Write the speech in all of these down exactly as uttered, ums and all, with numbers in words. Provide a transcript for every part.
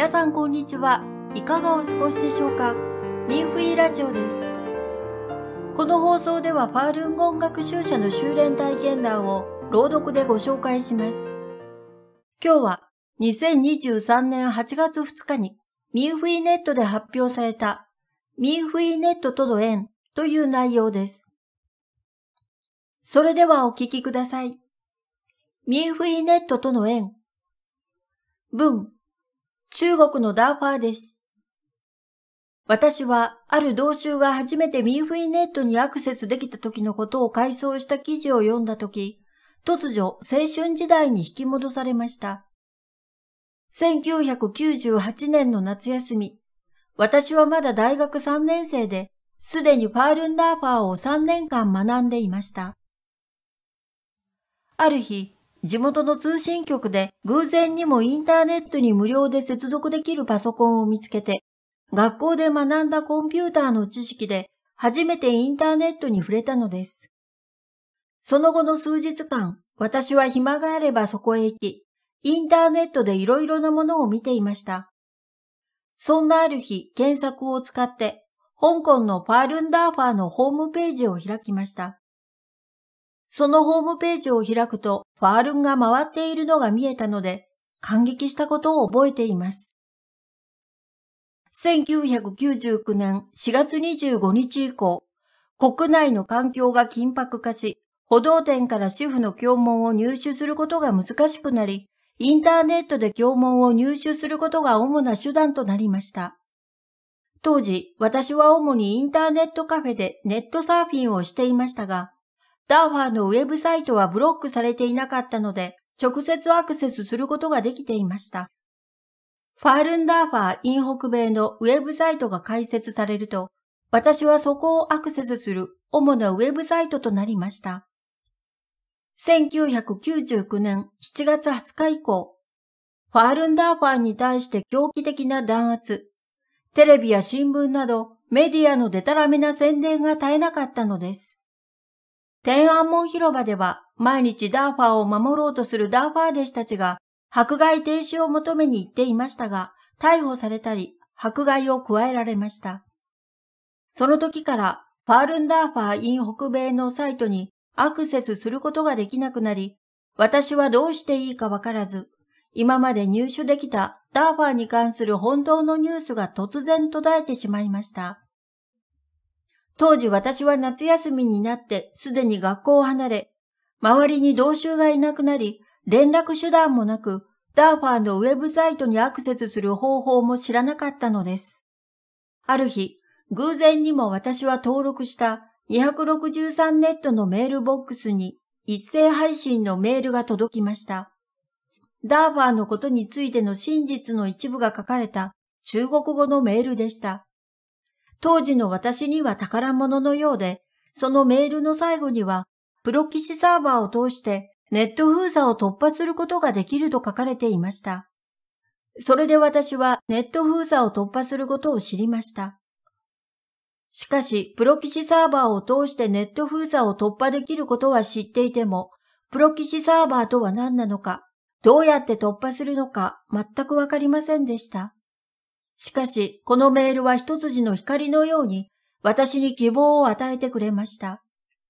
皆さんこんにちは。いかがお過ごしでしょうか。ミンフィーラジオです。この放送ではファールンゴン学習者の修練体験談を朗読でご紹介します。今日はにせんにじゅうさんねんはちがつふつかにミンフィーネットで発表されたミンフィーネットとの縁という内容です。それではお聞きください。ミンフィーネットとの縁。文、中国のダーファーです。私はある同州が初めてミンフィーネットにアクセスできた時のことを回想した記事を読んだ時、突如青春時代に引き戻されました。せんきゅうひゃくきゅうじゅうはちねんの夏休み、私はまだ大学さんねんせいで、すでにファールンダーファーをさんねんかん学んでいました。ある日、地元の通信局で偶然にもインターネットに無料で接続できるパソコンを見つけて、学校で学んだコンピューターの知識で初めてインターネットに触れたのです。その後の数日間、私は暇があればそこへ行き、インターネットでいろいろなものを見ていました。そんなある日、検索を使って、香港のファールンダーファーのホームページを開きました。そのホームページを開くと、ファールンが回っているのが見えたので、感激したことを覚えています。せんきゅうひゃくきゅうじゅうきゅうねんしがつにじゅうごにち以降、国内の環境が緊迫化し、歩道店から主婦の教文を入手することが難しくなり、インターネットで教文を入手することが主な手段となりました。当時、私は主にインターネットカフェでネットサーフィンをしていましたが、ダーファーのウェブサイトはブロックされていなかったので、直接アクセスすることができていました。ファールンダーファー in 北米のウェブサイトが開設されると、私はそこをアクセスする主なウェブサイトとなりました。せんきゅうひゃくきゅうじゅうきゅうねんしちがつはつか以降、ファールンダーファーに対して狂気的な弾圧、テレビや新聞などメディアのデタラメな宣伝が絶えなかったのです。天安門広場では毎日ダーファーを守ろうとするダーファー弟子たちが迫害停止を求めに行っていましたが、逮捕されたり迫害を加えられました。その時からファールンダーファー in 北米のサイトにアクセスすることができなくなり、私はどうしていいかわからず、今まで入手できたダーファーに関する本当のニュースが突然途絶えてしまいました。当時私は夏休みになってすでに学校を離れ、周りに同州がいなくなり、連絡手段もなく、ダーファーのウェブサイトにアクセスする方法も知らなかったのです。ある日、偶然にも私は登録したにひゃくろくじゅうさんネットのメールボックスに一斉配信のメールが届きました。ダーファーのことについての真実の一部が書かれた中国語のメールでした。当時の私には宝物のようで、そのメールの最後には、プロ棋士サーバーを通してネット封鎖を突破することができると書かれていました。それで私はネット封鎖を突破することを知りました。しかし、プロ棋士サーバーを通してネット封鎖を突破できることは知っていても、プロ棋士サーバーとは何なのか、どうやって突破するのか全くわかりませんでした。しかし、このメールは一筋の光のように私に希望を与えてくれました。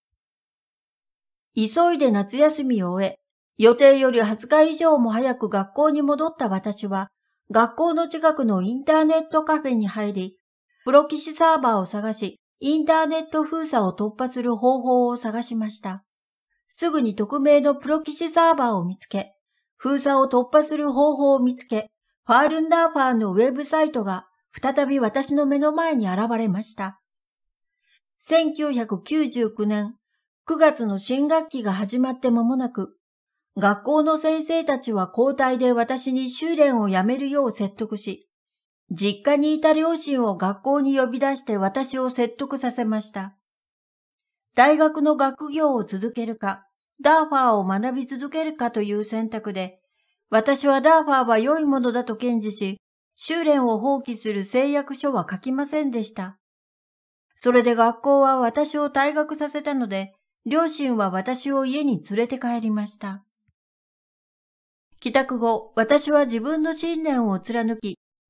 急いで夏休みを終え、予定よりはつか以上も早く学校に戻った私は、学校の近くのインターネットカフェに入り、プロ棋士サーバーを探し、インターネット封鎖を突破する方法を探しました。すぐに匿名のプロ棋士サーバーを見つけ、封鎖を突破する方法を見つけ、ファールンダーファーのウェブサイトが再び私の目の前に現れました。せんきゅうひゃくきゅうじゅうきゅうねんくがつの新学期が始まって間もなく、学校の先生たちは交代で私に修練をやめるよう説得し、実家にいた両親を学校に呼び出して私を説得させました。大学の学業を続けるか、ダーファーを学び続けるかという選択で、私はダーファーは良いものだと堅持し、修練を放棄する誓約書は書きませんでした。それで学校は私を退学させたので、両親は私を家に連れて帰りました。帰宅後、私は自分の信念を貫き、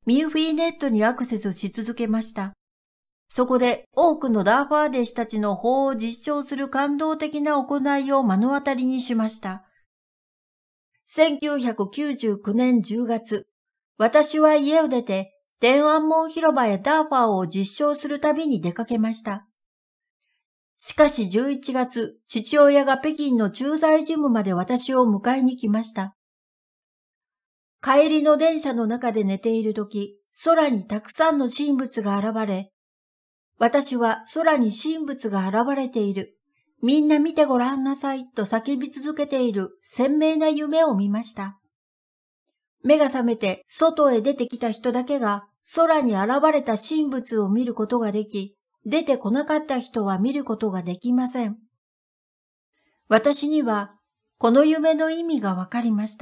ミンフィーネットにアクセスし続けました。そこで多くのダーファー弟子たちの法を実証する感動的な行いを目の当たりにしました。せんきゅうひゃくきゅうじゅうきゅうねんじゅうがつ、私は家を出て天安門広場へダーファーを実証する旅に出かけました。しかしじゅういちがつ、父親が北京の駐在事務まで私を迎えに来ました。帰りの電車の中で寝ているとき、空にたくさんの神仏が現れ、私は空に神仏が現れている。みんな見てごらんなさいと叫び続けている鮮明な夢を見ました。目が覚めて外へ出てきた人だけが空に現れた神仏を見ることができ、出てこなかった人は見ることができません。私にはこの夢の意味がわかりました。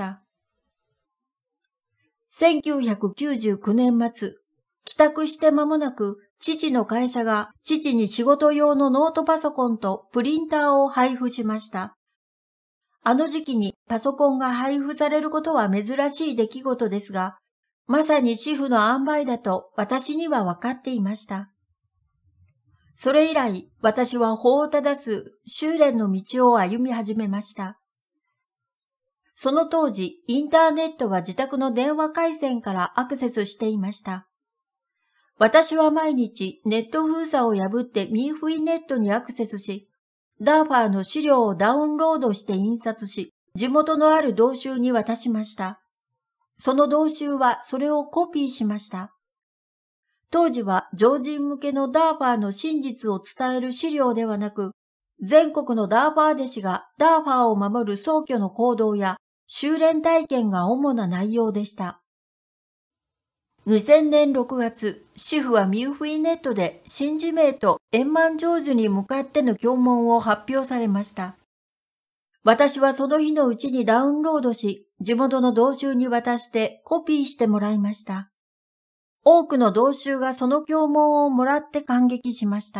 せんきゅうひゃくきゅうじゅうきゅうねん末、帰宅して間もなく父の会社が父に仕事用のノートパソコンとプリンターを配布しました。あの時期にパソコンが配布されることは珍しい出来事ですが、まさに主婦の塩梅だと私には分かっていました。それ以来、私は法を正す修練の道を歩み始めました。その当時、インターネットは自宅の電話回線からアクセスしていました。私は毎日ネット封鎖を破ってミンフィネットにアクセスし、ダーファーの資料をダウンロードして印刷し、地元のある同州に渡しました。その同州はそれをコピーしました。当時は常人向けのダーファーの真実を伝える資料ではなく、全国のダーファー弟子がダーファーを守る宗教の行動や修練体験が主な内容でした。にせんねんろくがつ、師父はミンフィネットで神事名と円満成就に向かっての教文を発表されました。私はその日のうちにダウンロードし、地元の同州に渡してコピーしてもらいました。多くの同州がその教文をもらって感激しました。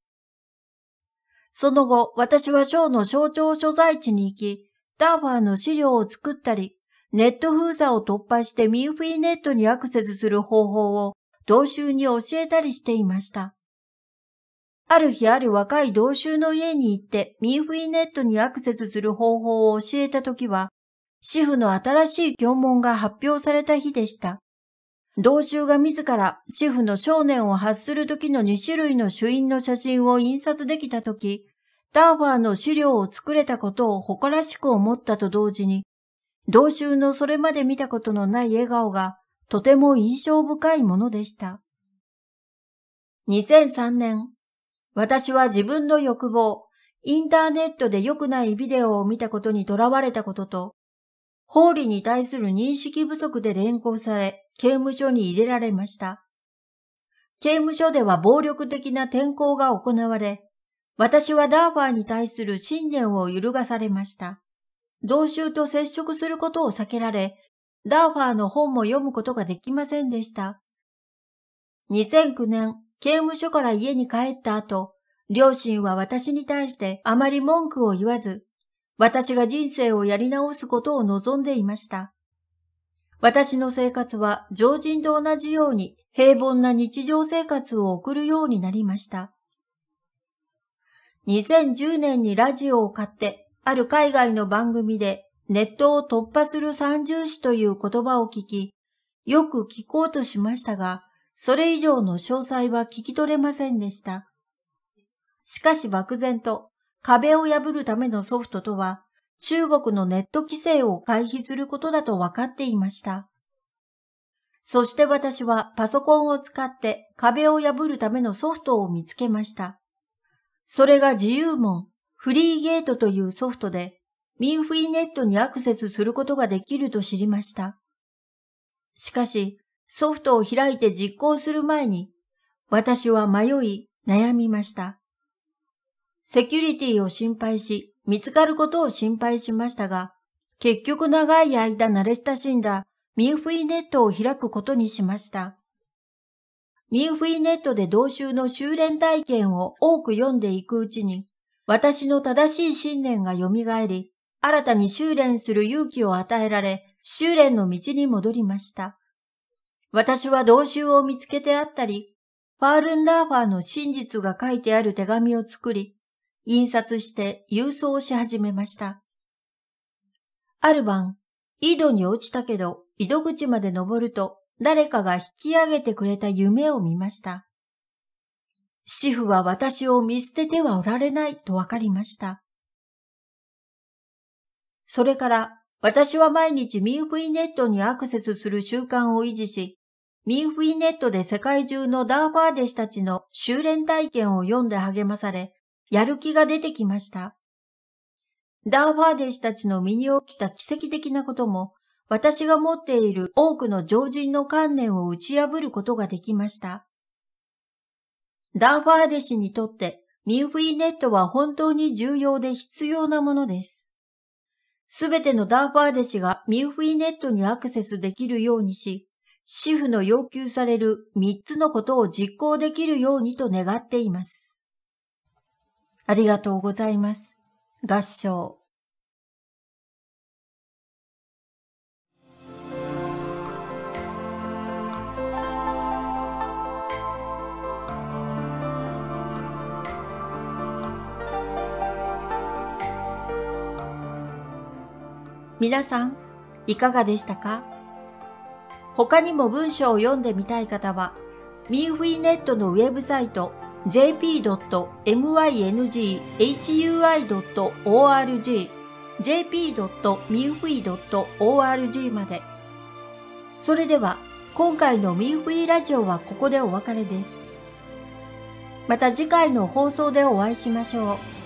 その後、私は省の省庁所在地に行き、ダーファーの資料を作ったり、ネット封鎖を突破してミンフィネットにアクセスする方法を同州に教えたりしていました。ある日ある若い同州の家に行ってミンフィネットにアクセスする方法を教えたときは、師父の新しい教文が発表された日でした。同州が自ら師父の少年を発するときのに種類の朱印の写真を印刷できたとき、ダーファーの資料を作れたことを誇らしく思ったと同時に、同州のそれまで見たことのない笑顔がとても印象深いものでした。にせんさんねん、私は自分の欲望、インターネットで良くないビデオを見たことにとらわれたことと、法理に対する認識不足で連行され、刑務所に入れられました。刑務所では暴力的な転校が行われ、私はダーファーに対する信念を揺るがされました。同州と接触することを避けられ、ダーファーの本も読むことができませんでした。にせんきゅうねん、刑務所から家に帰った後、両親は私に対してあまり文句を言わず、私が人生をやり直すことを望んでいました。私の生活は常人と同じように平凡な日常生活を送るようになりました。にせんじゅうねんにラジオを買って、ある海外の番組でネットを突破する三重視という言葉を聞き、よく聞こうとしましたが、それ以上の詳細は聞き取れませんでした。しかし漠然と壁を破るためのソフトとは、中国のネット規制を回避することだと分かっていました。そして私はパソコンを使って壁を破るためのソフトを見つけました。それが自由門、フリーゲートというソフトで、ミンフィネットにアクセスすることができると知りました。しかし、ソフトを開いて実行する前に、私は迷い、悩みました。セキュリティを心配し、見つかることを心配しましたが、結局長い間慣れ親しんだミンフィネットを開くことにしました。ミンフィネットで同州の修練体験を多く読んでいくうちに、私の正しい信念が蘇り、新たに修練する勇気を与えられ、修練の道に戻りました。 私は同州を見つけてあったり、パールンダーファーの真実が書いてある手紙を作り、印刷して郵送し始めました。ある晩、井戸に落ちたけど、井戸口まで登ると、誰かが引き上げてくれた夢を見ました。主婦は私を見捨ててはおられないとわかりました。それから、私は毎日ミンフィネットにアクセスする習慣を維持し、ミンフィネットで世界中のダーファー弟子たちの修練体験を読んで励まされ、やる気が出てきました。ダーファー弟子たちの身に起きた奇跡的なことも、私が持っている多くの常人の観念を打ち破ることができました。ダーファー弟子にとってミンフィネットは本当に重要で必要なものです。すべてのダーファー弟子がミンフィネットにアクセスできるようにし、師父の要求される三つのことを実行できるようにと願っています。ありがとうございます。合唱。皆さん、いかがでしたか？他にも文章を読んでみたい方は、ミンフィネットのウェブサイト ジェーピードットミンフィードットオーアールジー ジェーピードットミンフィードットオーアールジー まで。それでは、今回のミンフィラジオはここでお別れです。また次回の放送でお会いしましょう。